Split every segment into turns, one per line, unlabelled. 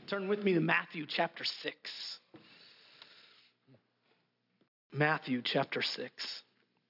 Turn with me to Matthew chapter 6. Matthew chapter 6.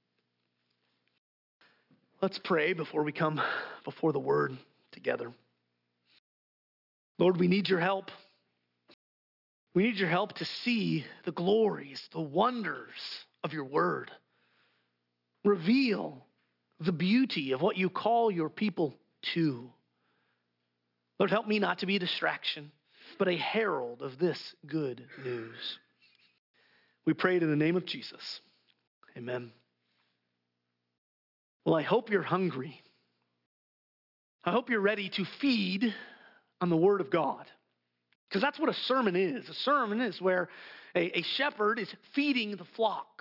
Let's pray before we come before the word together. Lord, we need your help. We need your help to see the glories, the wonders of your word. Reveal the beauty of what you call your people to. Lord, help me not to be a distraction, but a herald of this good news. We pray it in the name of Jesus. Amen. Well, I hope you're hungry. I hope you're ready to feed on the Word of God. Because that's what a sermon is. A sermon is where a shepherd is feeding the flock.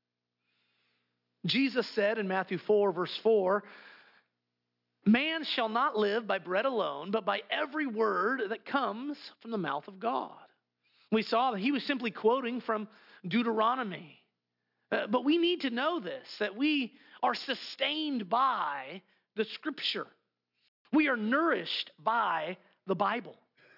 Jesus said in Matthew 4, verse 4, "Man shall not live by bread alone, but by every word that comes from the mouth of God." We saw that he was simply quoting from Deuteronomy. But we need to know this, that we are sustained by the Scripture. We are nourished by the Bible.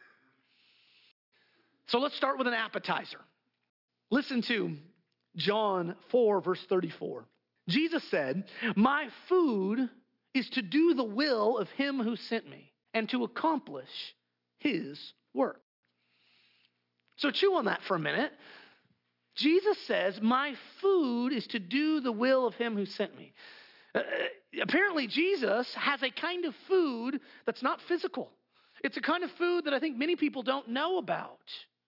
So let's start with an appetizer. Listen to John 4, verse 34. Jesus said, "My food is to do the will of him who sent me and to accomplish his work." So chew on that for a minute. Jesus says, "My food is to do the will of him who sent me." Apparently, Jesus has a kind of food that's not physical. It's a kind of food that I think many people don't know about.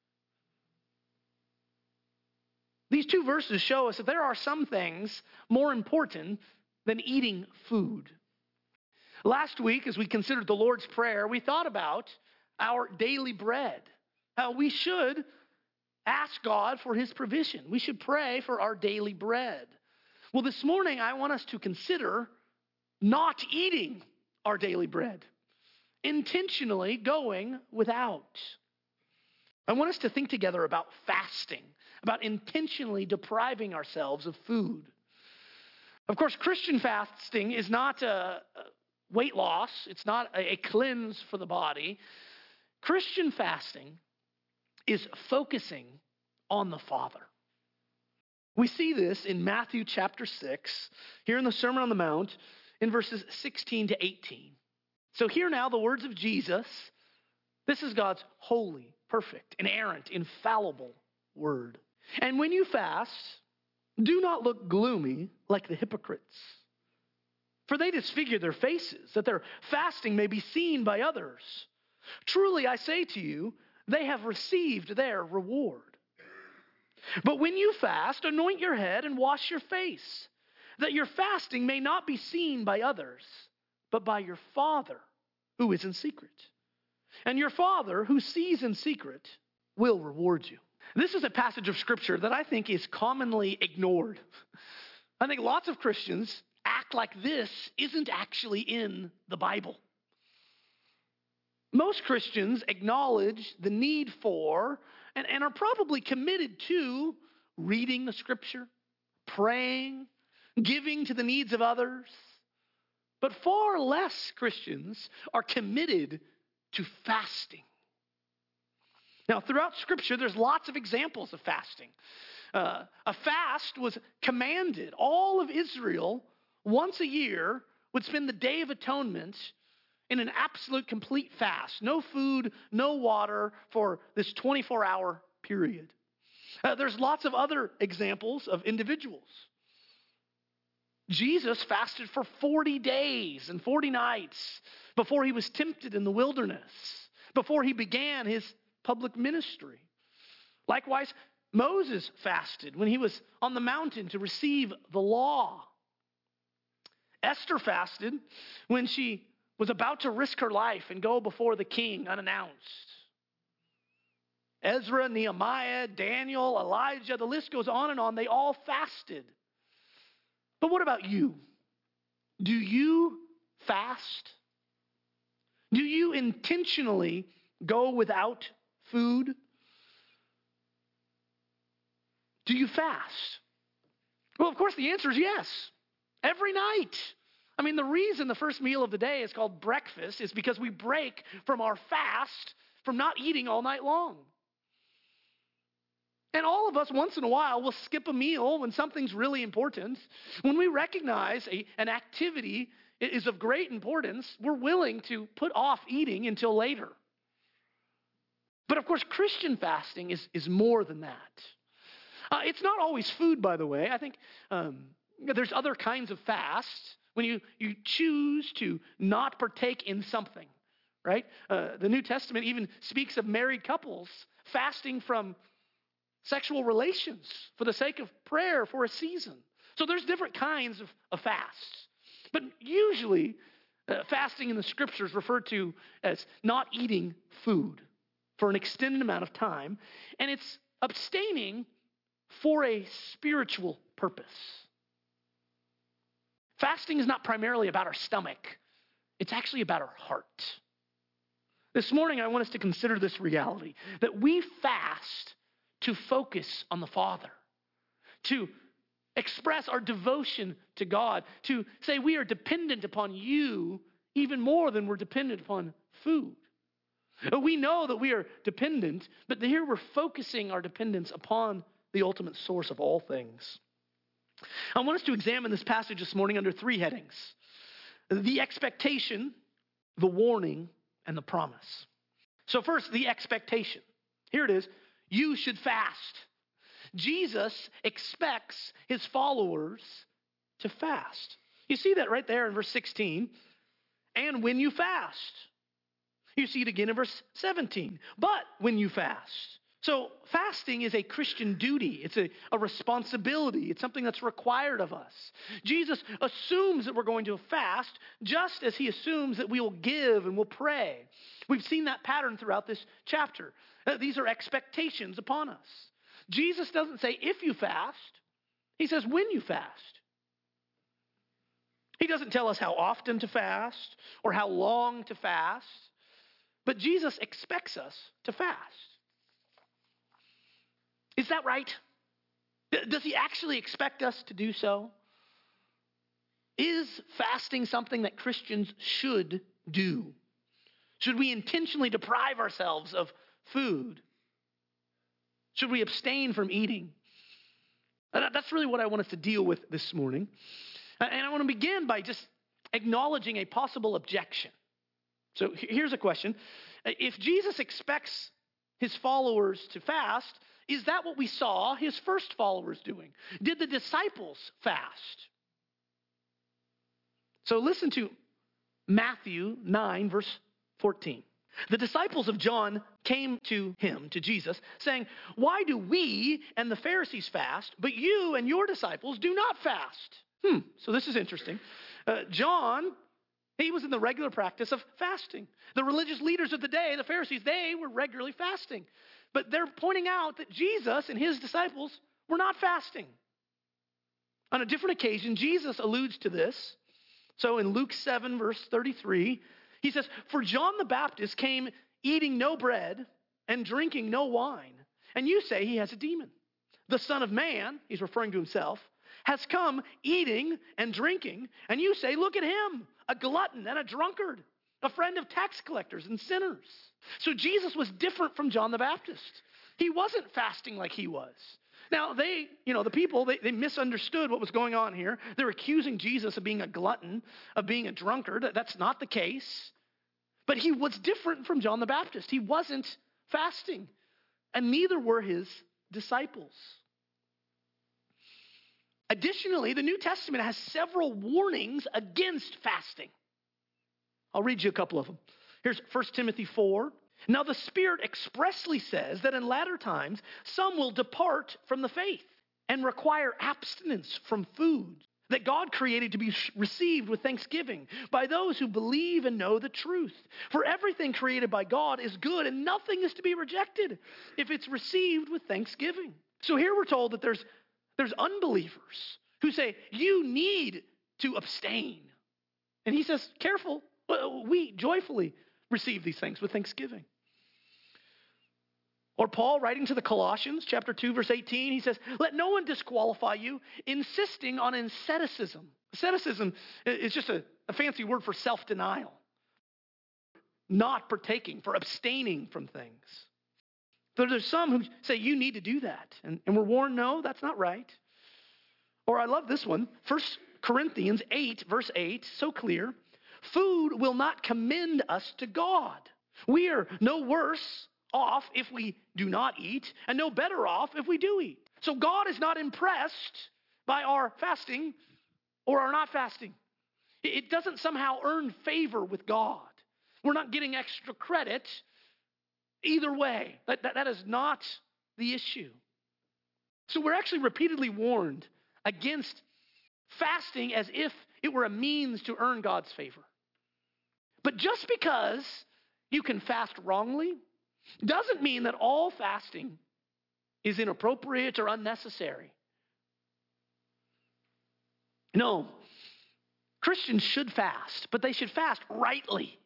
These two verses show us that there are some things more important than eating food. Last week, as we considered the Lord's Prayer, we thought about our daily bread, how we should ask God for his provision. We should pray for our daily bread. Well, this morning, I want us to consider not eating our daily bread, intentionally going without. I want us to think together about fasting, about intentionally depriving ourselves of food. Of course, Christian fasting is not a weight loss. It's not a cleanse for the body. Christian fasting is focusing on the Father. We see this in Matthew chapter 6, here in the Sermon on the Mount, in verses 16 to 18. So hear now the words of Jesus. This is God's holy, perfect, inerrant, infallible word. "And when you fast, do not look gloomy like the hypocrites, for they disfigure their faces, that their fasting may be seen by others. Truly, I say to you, they have received their reward. But when you fast, anoint your head and wash your face, that your fasting may not be seen by others, but by your Father who is in secret. And your Father who sees in secret will reward you." This is a passage of Scripture that I think is commonly ignored. I think lots of Christians act like this isn't actually in the Bible. Most Christians acknowledge the need for and are probably committed to reading the Scripture, praying, giving to the needs of others. But far less Christians are committed to fasting. Now, throughout Scripture, there's lots of examples of fasting. A fast was commanded. All of Israel, once a year, would spend the Day of Atonement in an absolute complete fast. No food, no water for this 24-hour period. There's lots of other examples of individuals. Jesus fasted for 40 days and 40 nights before he was tempted in the wilderness, before he began his public ministry. Likewise, Moses fasted when he was on the mountain to receive the law. Esther fasted when she was about to risk her life and go before the king unannounced. Ezra, Nehemiah, Daniel, Elijah, the list goes on and on. They all fasted. But what about you? Do you fast? Do you intentionally go without food? Do you fast? Well, of course, the answer is yes. Every night. I mean, the reason the first meal of the day is called breakfast is because we break from our fast from not eating all night long. And all of us, once in a while, will skip a meal when something's really important. When we recognize an activity is of great importance, we're willing to put off eating until later. But of course, Christian fasting is more than that. It's not always food, by the way. I think there's other kinds of fasts when you choose to not partake in something, right? The New Testament even speaks of married couples fasting from sexual relations for the sake of prayer for a season. So there's different kinds of fasts. But usually, fasting in the scriptures referred to as not eating food for an extended amount of time, and it's abstaining for a spiritual purpose. Fasting is not primarily about our stomach. It's actually about our heart. This morning, I want us to consider this reality, that we fast to focus on the Father, to express our devotion to God, to say we are dependent upon you even more than we're dependent upon food. We know that we are dependent, but here we're focusing our dependence upon the ultimate source of all things. I want us to examine this passage this morning under three headings: the expectation, the warning, and the promise. So first, the expectation. Here it is. You should fast. Jesus expects his followers to fast. You see that right there in verse 16. And when you fast. You see it again in verse 17. But when you fast. So fasting is a Christian duty. It's a responsibility. It's something that's required of us. Jesus assumes that we're going to fast just as he assumes that we will give and will pray. We've seen that pattern throughout this chapter. These are expectations upon us. Jesus doesn't say if you fast. He says when you fast. He doesn't tell us how often to fast or how long to fast. But Jesus expects us to fast. Is that right? Does he actually expect us to do so? Is fasting something that Christians should do? Should we intentionally deprive ourselves of food? Should we abstain from eating? That's really what I want us to deal with this morning. And I want to begin by just acknowledging a possible objection. So here's a question. If Jesus expects his followers to fast, is that what we saw his first followers doing? Did the disciples fast? So listen to Matthew 9, verse 14. The disciples of John came to him, to Jesus, saying, "Why do we and the Pharisees fast, but you and your disciples do not fast?" So this is interesting. John, he was in the regular practice of fasting. The religious leaders of the day, the Pharisees, they were regularly fasting. But they're pointing out that Jesus and his disciples were not fasting. On a different occasion, Jesus alludes to this. So in Luke 7, verse 33, he says, "For John the Baptist came eating no bread and drinking no wine, and you say he has a demon. The Son of Man," he's referring to himself, "has come eating and drinking, and you say, look at him, a glutton and a drunkard, a friend of tax collectors and sinners." So Jesus was different from John the Baptist. He wasn't fasting like he was. Now, the people, they misunderstood what was going on here. They're accusing Jesus of being a glutton, of being a drunkard. That's not the case. But he was different from John the Baptist. He wasn't fasting, and neither were his disciples. Additionally, the New Testament has several warnings against fasting. I'll read you a couple of them. Here's 1 Timothy 4. "Now the Spirit expressly says that in latter times some will depart from the faith and require abstinence from food that God created to be received with thanksgiving by those who believe and know the truth. For everything created by God is good, and nothing is to be rejected if it's received with thanksgiving." So here we're told that there's unbelievers who say, you need to abstain. And he says, careful, we joyfully receive these things with thanksgiving. Or Paul, writing to the Colossians, chapter 2, verse 18, he says, "Let no one disqualify you, insisting on asceticism." Asceticism is just a fancy word for self-denial. not partaking, for abstaining from things. But there's some who say you need to do that. And we're warned, no, that's not right. Or I love this one, 1 Corinthians 8, verse 8, so clear. Food will not commend us to God. We are no worse off if we do not eat, and no better off if we do eat. So God is not impressed by our fasting or our not fasting. It doesn't somehow earn favor with God. We're not getting extra credit either way. That is not the issue. So we're actually repeatedly warned against fasting as if it were a means to earn God's favor. But just because you can fast wrongly doesn't mean that all fasting is inappropriate or unnecessary. No, Christians should fast, but they should fast rightly.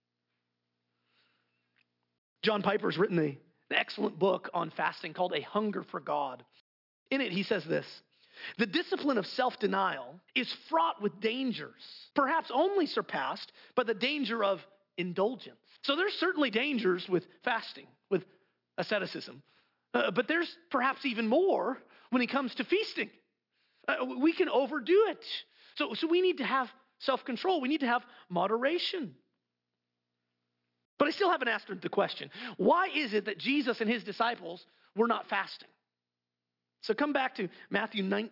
John Piper's written an excellent book on fasting called A Hunger for God. In it, he says this: the discipline of self-denial is fraught with dangers, perhaps only surpassed by the danger of indulgence. So there's certainly dangers with fasting, with asceticism. But there's perhaps even more when it comes to feasting. We can overdo it. So we need to have self-control. We need to have moderation. But I still haven't answered the question. Why is it that Jesus and his disciples were not fasting? So come back to Matthew 9.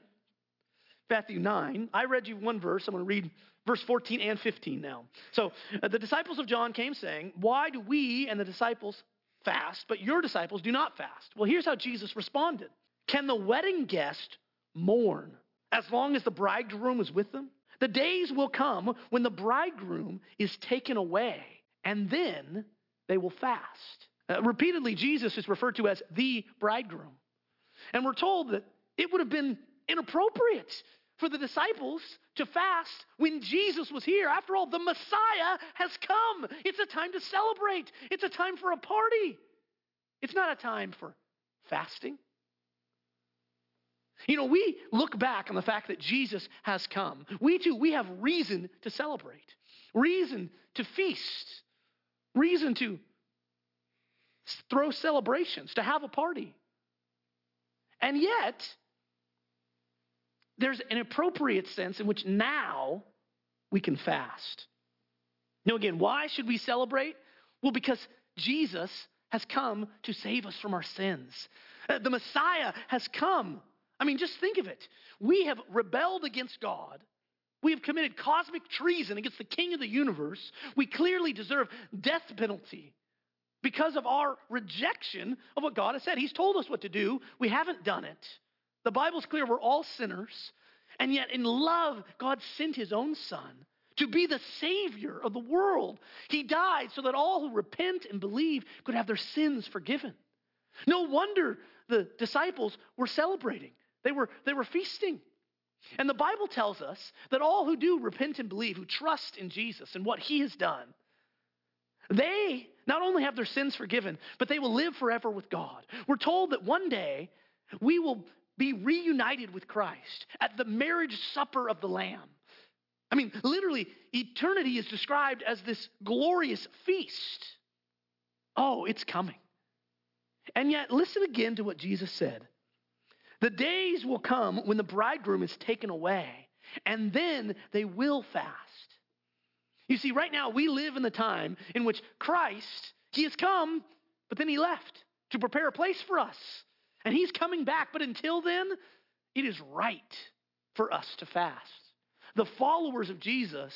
I read you one verse. I'm going to read verse 14 and 15 now. So the disciples of John came saying, why do we and the disciples fast, but your disciples do not fast? Well, here's how Jesus responded. Can the wedding guest mourn as long as the bridegroom is with them? The days will come when the bridegroom is taken away, and then they will fast. Repeatedly, Jesus is referred to as the bridegroom. And we're told that it would have been inappropriate for the disciples to fast when Jesus was here. After all, the Messiah has come. It's a time to celebrate. It's a time for a party. It's not a time for fasting. You know, we look back on the fact that Jesus has come. We have reason to celebrate, reason to feast, reason to throw celebrations, to have a party. And yet, there's an appropriate sense in which now we can fast. Now again, why should we celebrate? Well, because Jesus has come to save us from our sins. The Messiah has come. I mean, just think of it. We have rebelled against God. We have committed cosmic treason against the King of the universe. We clearly deserve death penalty because of our rejection of what God has said. He's told us what to do. We haven't done it. The Bible's clear we're all sinners. And yet in love, God sent his own son to be the Savior of the world. He died so that all who repent and believe could have their sins forgiven. No wonder the disciples were celebrating. They were feasting. And the Bible tells us that all who do repent and believe, who trust in Jesus and what he has done, they not only have their sins forgiven, but they will live forever with God. We're told that one day we will be reunited with Christ at the marriage supper of the Lamb. I mean, literally, eternity is described as this glorious feast. Oh, it's coming. And yet, listen again to what Jesus said. The days will come when the bridegroom is taken away, and then they will fast. You see, right now we live in the time in which Christ, he has come, but then he left to prepare a place for us. And he's coming back, but until then, it is right for us to fast. The followers of Jesus,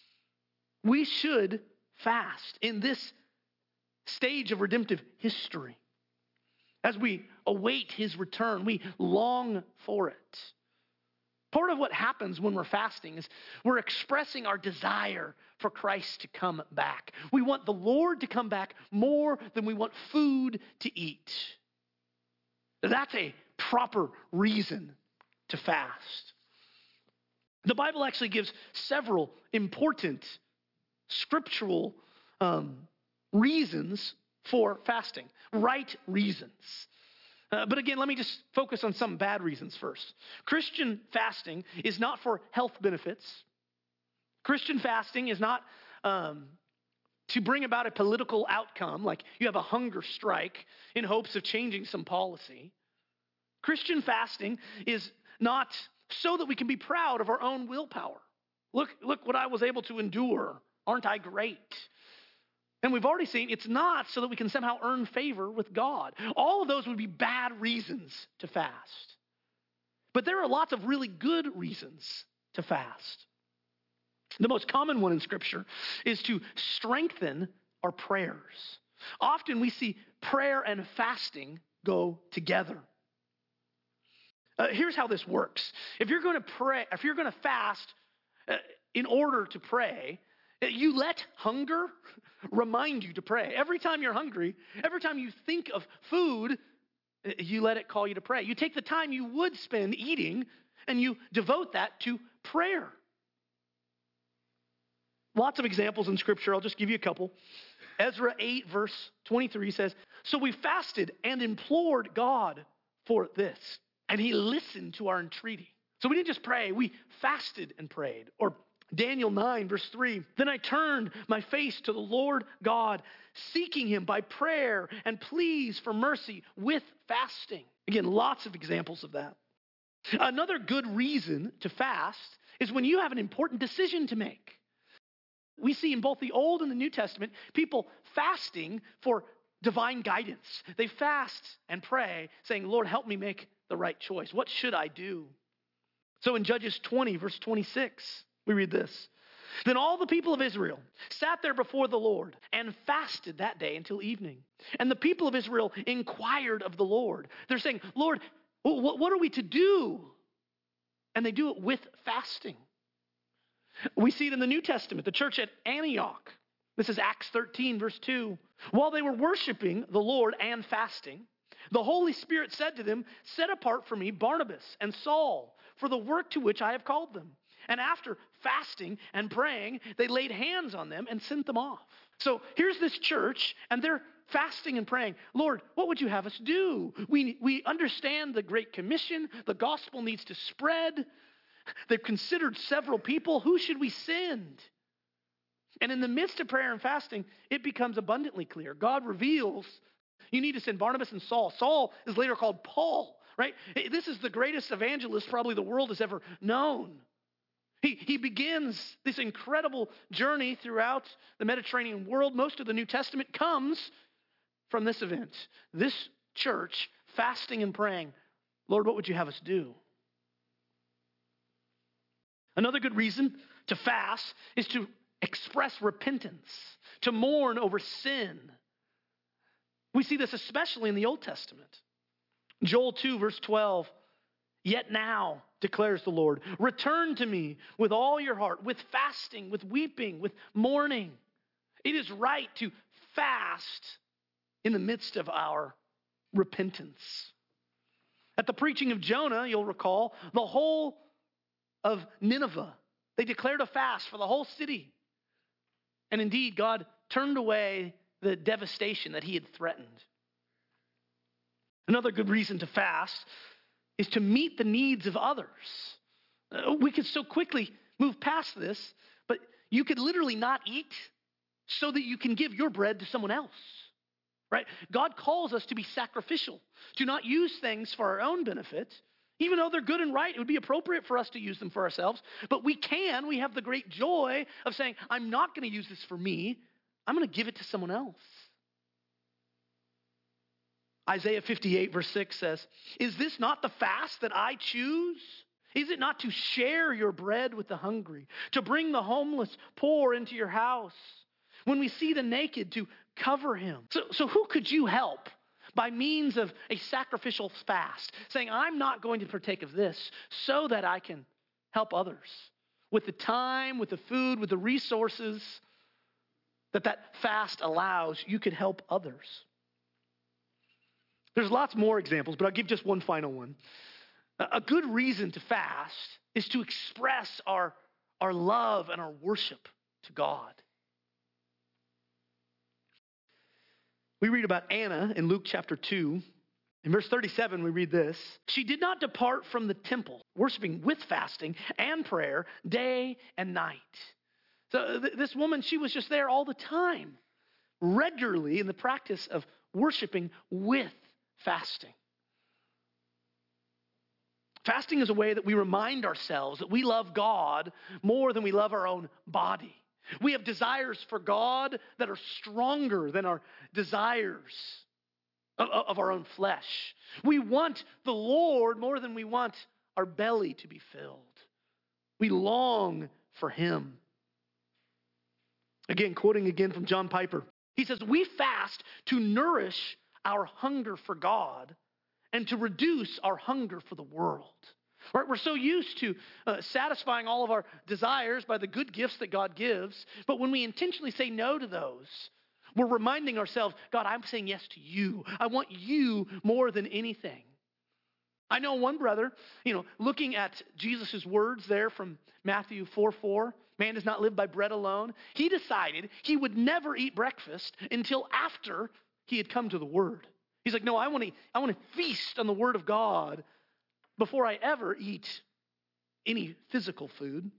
we should fast in this stage of redemptive history. As we await his return, we long for it. Part of what happens when we're fasting is we're expressing our desire for Christ to come back. We want the Lord to come back more than we want food to eat. That's a proper reason to fast. The Bible actually gives several important scriptural reasons for fasting, right reasons. But again, let me just focus on some bad reasons first. Christian fasting is not for health benefits. Christian fasting is not to bring about a political outcome, like you have a hunger strike in hopes of changing some policy. Christian fasting is not so that we can be proud of our own willpower. Look what I was able to endure. Aren't I great? And we've already seen it's not so that we can somehow earn favor with God. All of those would be bad reasons to fast. But there are lots of really good reasons to fast. The most common one in Scripture is to strengthen our prayers. Often we see prayer and fasting go together. Here's how this works. If you're going to fast in order to pray, you let hunger remind you to pray. Every time you're hungry, every time you think of food, you let it call you to pray. You take the time you would spend eating and you devote that to prayer. Lots of examples in Scripture. I'll just give you a couple. Ezra 8 verse 23 says, "So we fasted and implored God for this, and he listened to our entreaty." So we didn't just pray, we fasted and prayed. Or Daniel 9 verse 3, "Then I turned my face to the Lord God, seeking him by prayer and pleas for mercy with fasting." Again, lots of examples of that. Another good reason to fast is when you have an important decision to make. We see in both the Old and the New Testament people fasting for divine guidance. They fast and pray, saying, "Lord, help me make the right choice. What should I do?" So in Judges 20, verse 26, we read this. "Then all the people of Israel sat there before the Lord and fasted that day until evening. And the people of Israel inquired of the Lord." They're saying, "Lord, what are we to do?" And they do it with fasting. We see it in the New Testament, the church at Antioch. This is Acts 13, verse 2. "While they were worshiping the Lord and fasting, the Holy Spirit said to them, 'Set apart for me Barnabas and Saul for the work to which I have called them.' And after fasting and praying, they laid hands on them and sent them off." So here's this church, and they're fasting and praying. "Lord, what would you have us do? We understand the Great Commission. The gospel needs to spread. They've considered several people. Who should we send?" And in the midst of prayer and fasting, it becomes abundantly clear. God reveals you need to send Barnabas and Saul. Saul is later called Paul, right? This is the greatest evangelist probably the world has ever known. He begins this incredible journey throughout the Mediterranean world. Most of the New Testament comes from this event. This church fasting and praying, "Lord, what would you have us do?" Another good reason to fast is to express repentance, to mourn over sin. We see this especially in the Old Testament. Joel 2, verse 12, "Yet now, declares the Lord, return to me with all your heart, with fasting, with weeping, with mourning." It is right to fast in the midst of our repentance. At the preaching of Jonah, you'll recall, the whole of Nineveh, they declared a fast for the whole city. And indeed, God turned away the devastation that he had threatened. Another good reason to fast is to meet the needs of others. We could so quickly move past this, but you could literally not eat so that you can give your bread to someone else, right? God calls us to be sacrificial, to not use things for our own benefit. Even though they're good and right, it would be appropriate for us to use them for ourselves. But we have the great joy of saying, "I'm not going to use this for me. I'm going to give it to someone else." Isaiah 58 verse 6 says, "Is this not the fast that I choose? Is it not to share your bread with the hungry, to bring the homeless poor into your house? When we see the naked, to cover him." So who could you help by means of a sacrificial fast, saying, "I'm not going to partake of this so that I can help others with the time, with the food, with the resources that fast allows, you could help others." There's lots more examples, but I'll give just one final one. A good reason to fast is to express our love and our worship to God. We read about Anna in Luke chapter 2. In verse 37, we read this: "She did not depart from the temple, worshiping with fasting and prayer day and night." So this woman, she was just there all the time, regularly in the practice of worshiping with fasting. Fasting is a way that we remind ourselves that we love God more than we love our own body. We have desires for God that are stronger than our desires of our own flesh. We want the Lord more than we want our belly to be filled. We long for Him. Again, quoting again from John Piper, he says, we fast to nourish our hunger for God and to reduce our hunger for the world. Right? We're so used to satisfying all of our desires by the good gifts that God gives, but when we intentionally say no to those, we're reminding ourselves, God, I'm saying yes to you. I want you more than anything. I know one brother, looking at Jesus' words there from Matthew 4:4, man does not live by bread alone. He decided he would never eat breakfast until after he had come to the Word. He's like, no, I want to feast on the Word of God before I ever eat any physical food.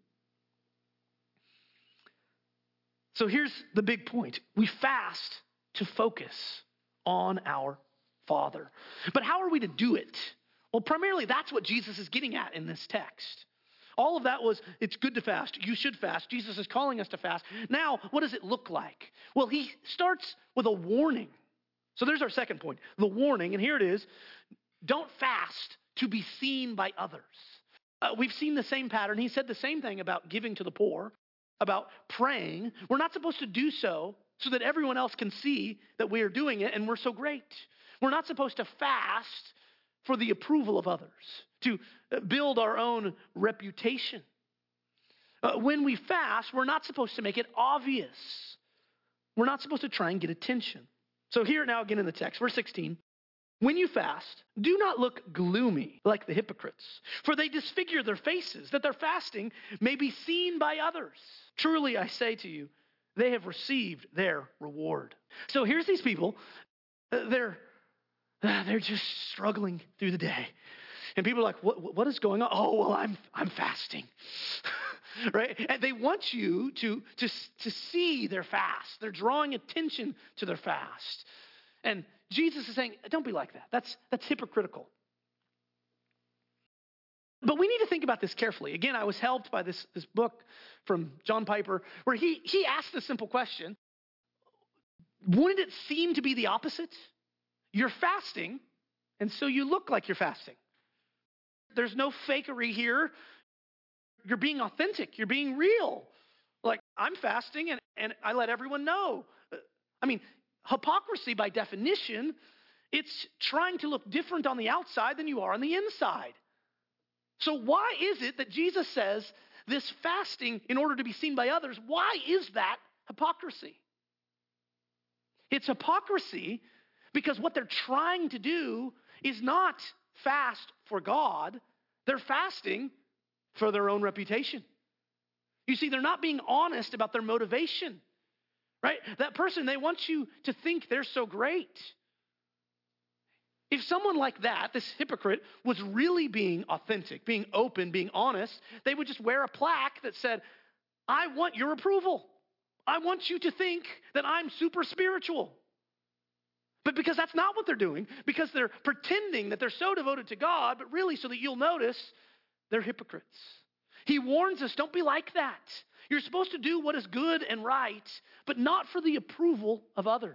So here's the big point. We fast to focus on our Father. But how are we to do it? Well, primarily that's what Jesus is getting at in this text. All of that was, it's good to fast. You should fast. Jesus is calling us to fast. Now, what does it look like? Well, he starts with a warning. So there's our second point, the warning. And here it is. Don't fast to be seen by others. We've seen the same pattern. He said the same thing about giving to the poor, about praying. We're not supposed to do so that everyone else can see that we are doing it and we're so great. We're not supposed to fast for the approval of others, to build our own reputation. When we fast, we're not supposed to make it obvious. We're not supposed to try and get attention. So here now again in the text, verse 16. When you fast, do not look gloomy like the hypocrites, for they disfigure their faces, that their fasting may be seen by others. Truly, I say to you, they have received their reward. So here's these people, they're just struggling through the day. And people are like, what is going on? Oh, well, I'm fasting. Right? And they want you to see their fast. They're drawing attention to their fast. And Jesus is saying, don't be like that. That's hypocritical. But we need to think about this carefully. Again, I was helped by this book from John Piper, where he asked a simple question. Wouldn't it seem to be the opposite? You're fasting, and so you look like you're fasting. There's no fakery here. You're being authentic. You're being real. Like, I'm fasting, and I let everyone know. I mean, hypocrisy, by definition, it's trying to look different on the outside than you are on the inside. So why is it that Jesus says this fasting in order to be seen by others, why is that hypocrisy? It's hypocrisy because what they're trying to do is not fast for God. They're fasting for their own reputation. You see, they're not being honest about their motivation. Right? That person, they want you to think they're so great. If someone like that, this hypocrite, was really being authentic, being open, being honest, they would just wear a plaque that said, I want your approval. I want you to think that I'm super spiritual. But because that's not what they're doing, because they're pretending that they're so devoted to God, but really so that you'll notice they're hypocrites. He warns us, don't be like that. You're supposed to do what is good and right, but not for the approval of others.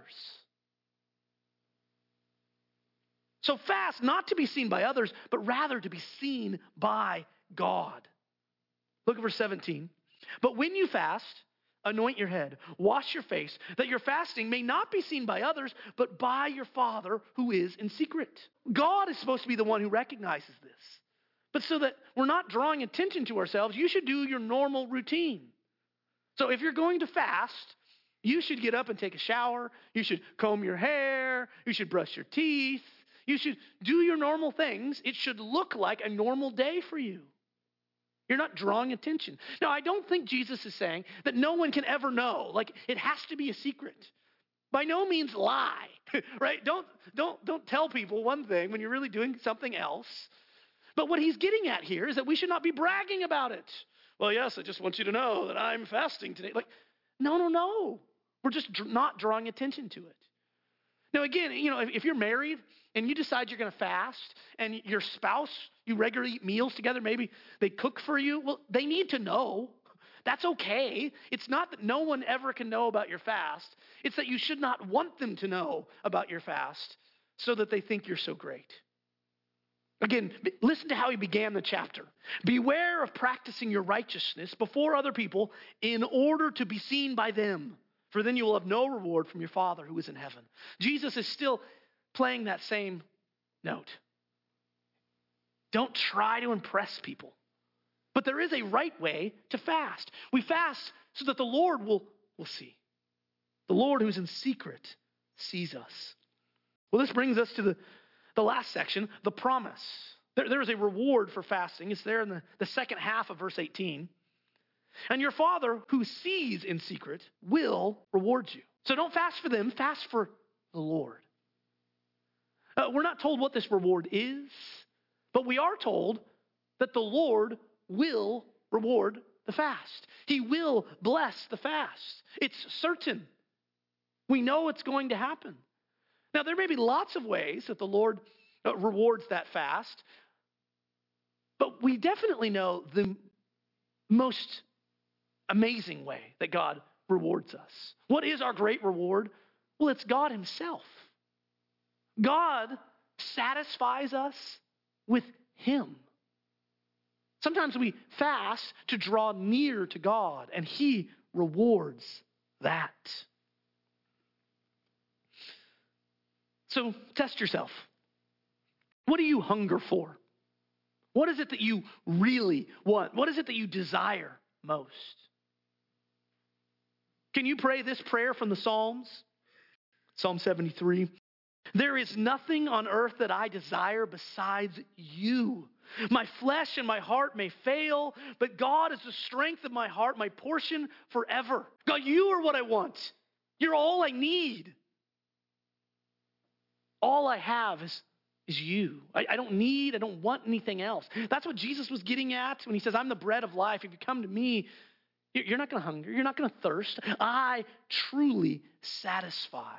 So fast not to be seen by others, but rather to be seen by God. Look at verse 17. But when you fast, anoint your head, wash your face, that your fasting may not be seen by others, but by your Father who is in secret. God is supposed to be the one who recognizes this. But so that we're not drawing attention to ourselves, you should do your normal routine. So if you're going to fast, you should get up and take a shower. You should comb your hair. You should brush your teeth. You should do your normal things. It should look like a normal day for you. You're not drawing attention. Now, I don't think Jesus is saying that no one can ever know. Like, it has to be a secret. By no means lie, right? Don't tell people one thing when you're really doing something else. But what he's getting at here is that we should not be bragging about it. well, yes, I just want you to know that I'm fasting today. Like, no. We're just not drawing attention to it. Now, again, if you're married and you decide you're going to fast and your spouse, you regularly eat meals together, maybe they cook for you, well, they need to know. That's okay. It's not that no one ever can know about your fast. It's that you should not want them to know about your fast so that they think you're so great. Again, listen to how he began the chapter. Beware of practicing your righteousness before other people in order to be seen by them, for then you will have no reward from your Father who is in heaven. Jesus is still playing that same note. Don't try to impress people. But there is a right way to fast. We fast so that the Lord will see. The Lord who's in secret sees us. Well, this brings us to the last section, the promise. There is a reward for fasting. It's there in the second half of verse 18. And your Father who sees in secret will reward you. So don't fast for them, fast for the Lord. We're not told what this reward is, but we are told that the Lord will reward the fast. He will bless the fast. It's certain. We know it's going to happen. Now, there may be lots of ways that the Lord rewards that fast, but we definitely know the most amazing way that God rewards us. What is our great reward? Well, it's God himself. God satisfies us with him. Sometimes we fast to draw near to God, and he rewards that. So test yourself. What do you hunger for? What is it that you really want? What is it that you desire most? Can you pray this prayer from the Psalms? Psalm 73. There is nothing on earth that I desire besides you. My flesh and my heart may fail, but God is the strength of my heart, my portion forever. God, you are what I want. You're all I need. All I have is you. I don't want anything else. That's what Jesus was getting at when he says, I'm the bread of life. If you come to me, you're not going to hunger. You're not going to thirst. I truly satisfy.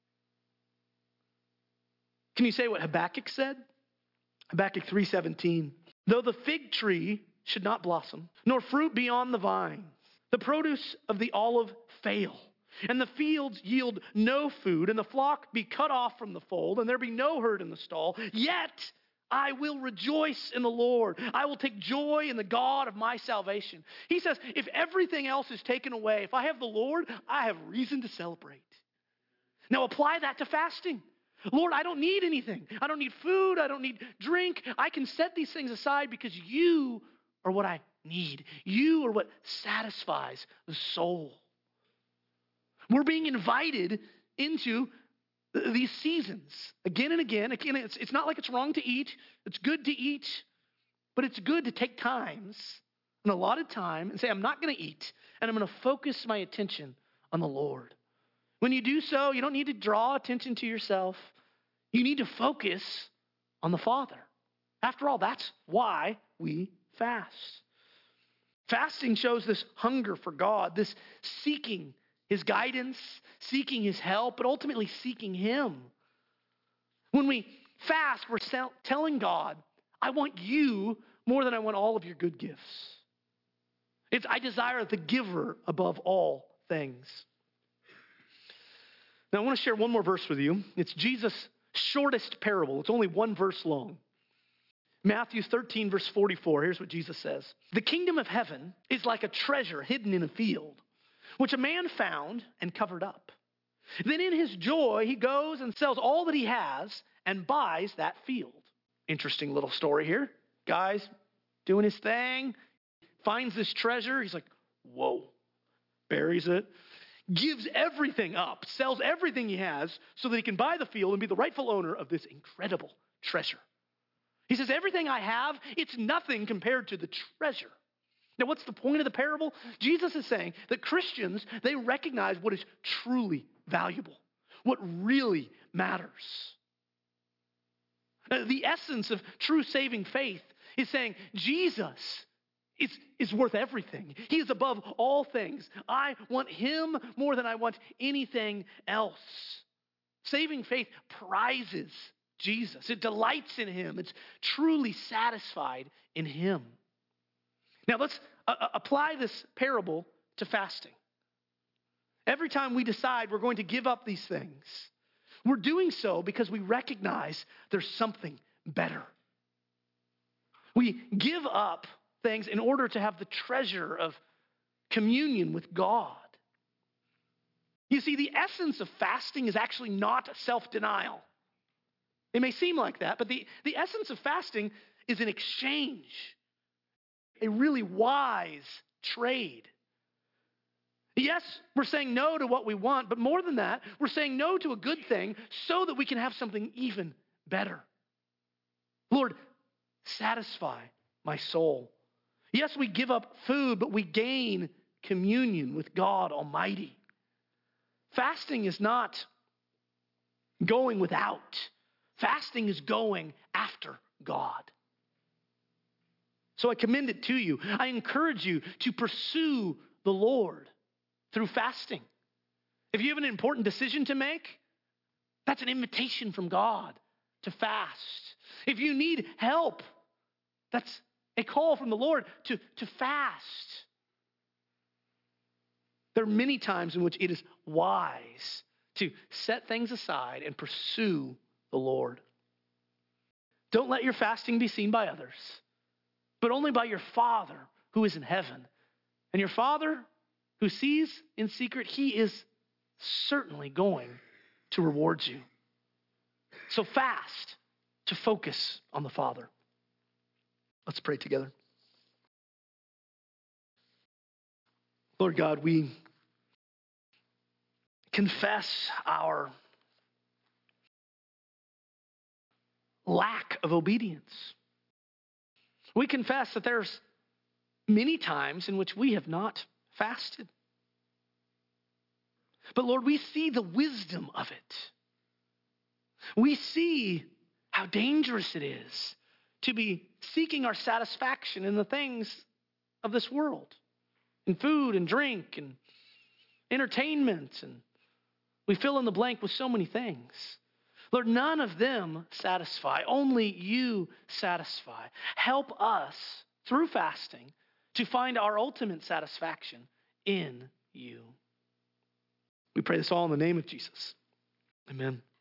Can you say what Habakkuk said? Habakkuk 3:17. Though the fig tree should not blossom, nor fruit be on the vines, the produce of the olive fail, and the fields yield no food, and the flock be cut off from the fold, and there be no herd in the stall, yet I will rejoice in the Lord. I will take joy in the God of my salvation. He says, if everything else is taken away, if I have the Lord, I have reason to celebrate. Now apply that to fasting. Lord, I don't need anything. I don't need food. I don't need drink. I can set these things aside because you are what I need. You are what satisfies the soul. We're being invited into these seasons again and again. Again, it's not like it's wrong to eat. It's good to eat, but it's good to take times, and a lot of time, and say, I'm not going to eat, and I'm going to focus my attention on the Lord. When you do so, you don't need to draw attention to yourself. You need to focus on the Father. After all, that's why we fast. Fasting shows this hunger for God, this seeking his guidance, seeking his help, but ultimately seeking him. When we fast, we're telling God, I want you more than I want all of your good gifts. I desire the giver above all things. Now, I want to share one more verse with you. It's Jesus' shortest parable. It's only one verse long. Matthew 13, verse 44. Here's what Jesus says. The kingdom of heaven is like a treasure hidden in a field, which a man found and covered up. Then in his joy, he goes and sells all that he has and buys that field. Interesting little story here. Guy's doing his thing, finds this treasure. He's like, whoa, buries it. Gives everything up, sells everything he has so that he can buy the field and be the rightful owner of this incredible treasure. He says, everything I have, it's nothing compared to the treasure. Now, what's the point of the parable? Jesus is saying that Christians, they recognize what is truly valuable, what really matters. The essence of true saving faith is saying, Jesus is worth everything. He is above all things. I want him more than I want anything else. Saving faith prizes Jesus. It delights in him. It's truly satisfied in him. Now let's apply this parable to fasting. Every time we decide we're going to give up these things, we're doing so because we recognize there's something better. We give up things in order to have the treasure of communion with God. You see, the essence of fasting is actually not self-denial. It may seem like that, but the essence of fasting is an exchange, a really wise trade. Yes, we're saying no to what we want, but more than that, we're saying no to a good thing so that we can have something even better. Lord, satisfy my soul. Yes, we give up food, but we gain communion with God Almighty. Fasting is not going without. Fasting is going after God. So I commend it to you. I encourage you to pursue the Lord through fasting. If you have an important decision to make, that's an invitation from God to fast. If you need help, that's a call from the Lord to fast. There are many times in which it is wise to set things aside and pursue the Lord. Don't let your fasting be seen by others, but only by your Father who is in heaven. And your Father who sees in secret, he is certainly going to reward you. So fast to focus on the Father. Let's pray together. Lord God, we confess our lack of obedience. We confess that there's many times in which we have not fasted. But Lord, we see the wisdom of it. We see how dangerous it is to be seeking our satisfaction in the things of this world, in food and drink and entertainment, and we fill in the blank with so many things. Lord, none of them satisfy. Only you satisfy. Help us through fasting to find our ultimate satisfaction in you. We pray this all in the name of Jesus. Amen.